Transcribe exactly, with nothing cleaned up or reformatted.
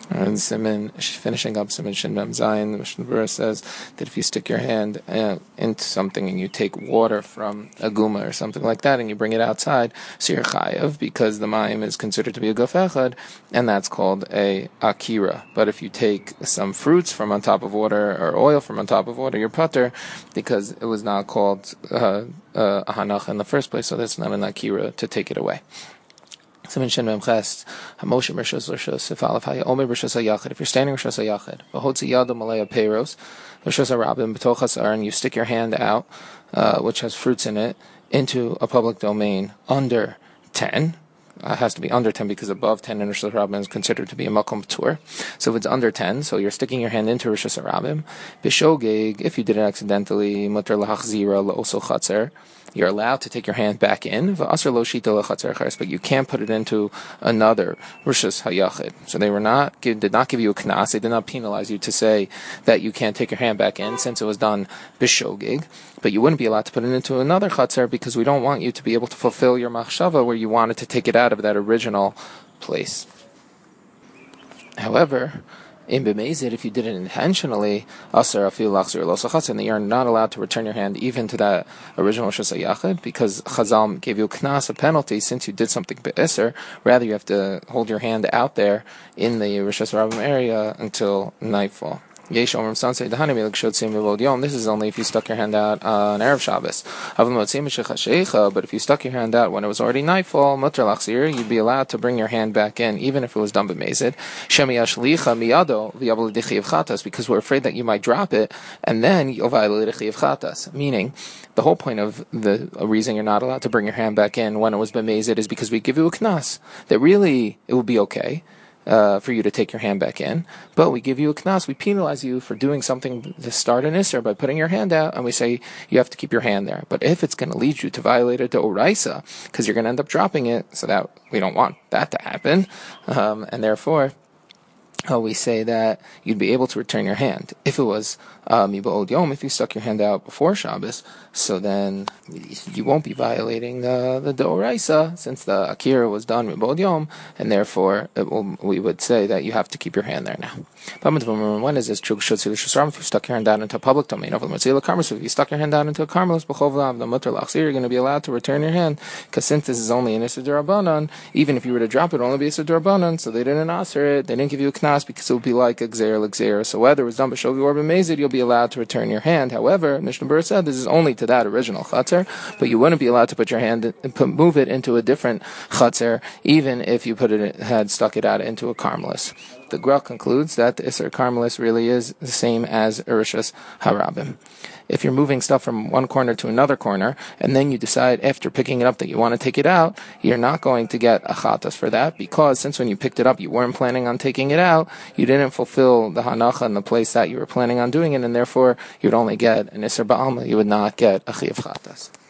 And Siman, finishing up Siman Shin Mem Zayin, the Mishnah Berurah says that if you stick your hand uh, into something and you take water from a guma or something like that and you bring it outside, so you're chayav because the mayim is considered to be a guf echad, and that's called a akira. But if you take some fruits from on top of water or oil from on top of water, you're putter because it was not called uh, uh, a hanach in the first place, so that's not an akira to take it away. If you're standing Rishos HaYachid, V'hotzi Yado Malaya Peiros, Rishos HaRabim B'toch HaSar, and you stick your hand out, uh, which has fruits in it, into a public domain under ten. Uh, it has to be under ten because above ten in Rishos HaRabim is considered to be a makom p'tur. So if it's under ten, so you're sticking your hand into Rishos HaRabim. B'shogeg, if you did it accidentally, mutar lahachzira la'oso chatzer, you're allowed to take your hand back in, but you can't put it into another Rishos HaYachid. So they were not did not give you a knas. They did not penalize you to say that you can't take your hand back in since it was done b'shogeg. But you wouldn't be allowed to put it into another chatzer because we don't want you to be able to fulfill your machshava where you wanted to take it out of that original place. However, in b'meizid, if you did it intentionally, asar afil lachzir lo sachatz, and you're not allowed to return your hand even to that original Rishos HaYachid because Chazal gave you a knas, a penalty, since you did something be'eser. Rather, you have to hold your hand out there in the Rishos HaRabim area until nightfall. This is only if you stuck your hand out on Erev Shabbos. But if you stuck your hand out when it was already nightfall, mutar lachzir, you'd be allowed to bring your hand back in, even if it was done b'meizid. Because we're afraid that you might drop it, and then you'll violate a chiyav chatas. Meaning, the whole point of the reason you're not allowed to bring your hand back in when it was b'meizid is because we give you a knas. That really, it would be okay. Uh, for you to take your hand back in, but we give you a knas, we penalize you for doing something to start an isser by putting your hand out, and we say you have to keep your hand there. But if it's going to lead you to violate a d'oraisa, because you're going to end up dropping it, so that we don't want that to happen, um, and therefore uh, we say that you'd be able to return your hand. If it was miba'od yom, if you stuck your hand out before Shabbos, so then you won't be violating the the d'oraisa, since the akira was done miba'od yom, and therefore it will, we would say that you have to keep your hand there now. When is this true? If you stuck your hand out into a public domain, if you stuck your hand out into a karmelis, you're going to be allowed to return your hand, because since this is only an issur d'Rabbanan, even if you were to drop it, it would only be issur d'Rabbanan, so they didn't aser it, they didn't give you a knas, because it would be like a gzeir l'gzeir. So whether it was done b'shogeg or b'meizid, you'll be allowed to return your hand. However, Mishnah Berurah said this is only to that original chatzar, but you wouldn't be allowed to put your hand and put, move it into a different chatzar, even if you put it had stuck it out into a karmelis. The Gra concludes that the Isser Karmelis really is the same as Rishos HaRabim. If you're moving stuff from one corner to another corner, and then you decide after picking it up that you want to take it out, you're not going to get a chatas for that, because since when you picked it up you weren't planning on taking it out, you didn't fulfill the hanacha in the place that you were planning on doing it, and therefore you'd only get an Isser Ba'alma, you would not get a chiyav chatas.